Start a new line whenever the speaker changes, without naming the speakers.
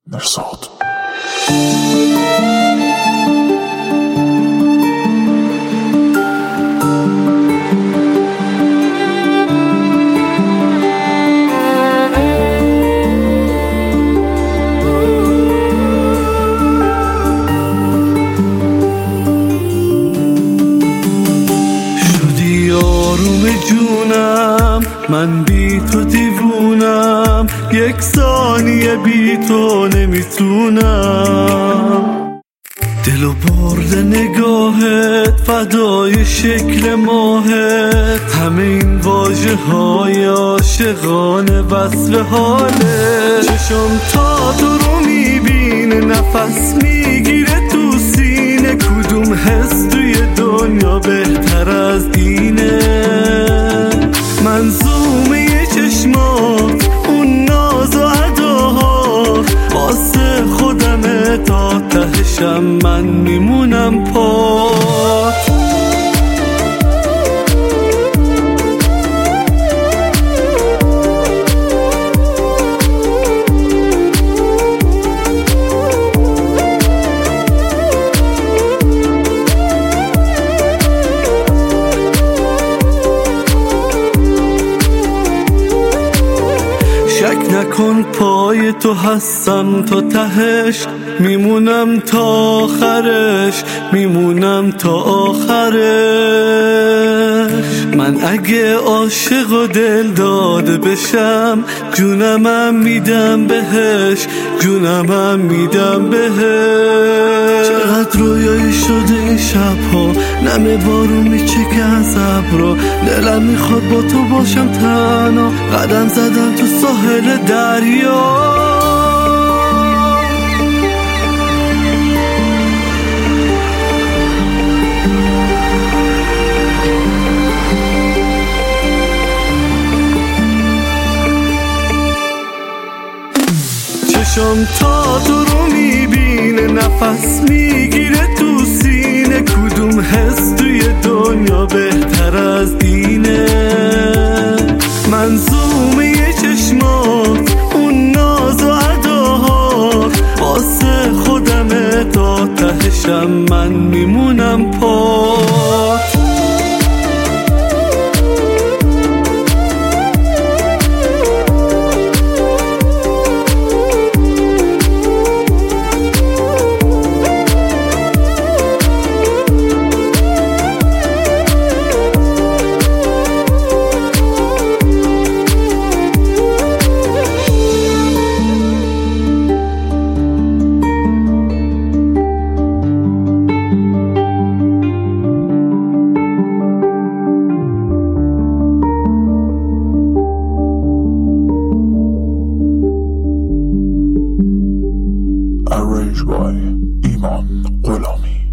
مرصاد.
شدی آروم جونم، من بی تو دیوونم، یک ثانیه بی تو نمیتونم. دلو برده نگاهت، فدای شکل ماهت، همه این واژه های عاشقانه وصف حاله. چشم تا تو رو میبینه، نفس میگیره تو سینه، کدوم حس توی دنیا بهتر از اینه؟ منظومه چشمات، اون ناز و اداها، واسه خودمه تا تهشم من میمونم پات. شک نکن پای تو هستم تا تهش، میمونم تا آخرش، میمونم تا آخرش. من اگه عاشق و دل داده بشم، جونمم میدم بهش، جونمم میدم بهش. چقدر رویایی شده این شبها، نمه بارون میچکه از ابرا، دلم میخواد با تو باشم تنها، قدم زدم تو ساحل دریا. چشم تا تو رو میبینه، نفس میگیره تو سینه، کدوم حس توی دنیا بهتر از اینه؟ منظومه چشمات، اون ناز و اداها، واسه خودمه تا تهشم من میمونم پات.
Arranged by ایمان غلامی.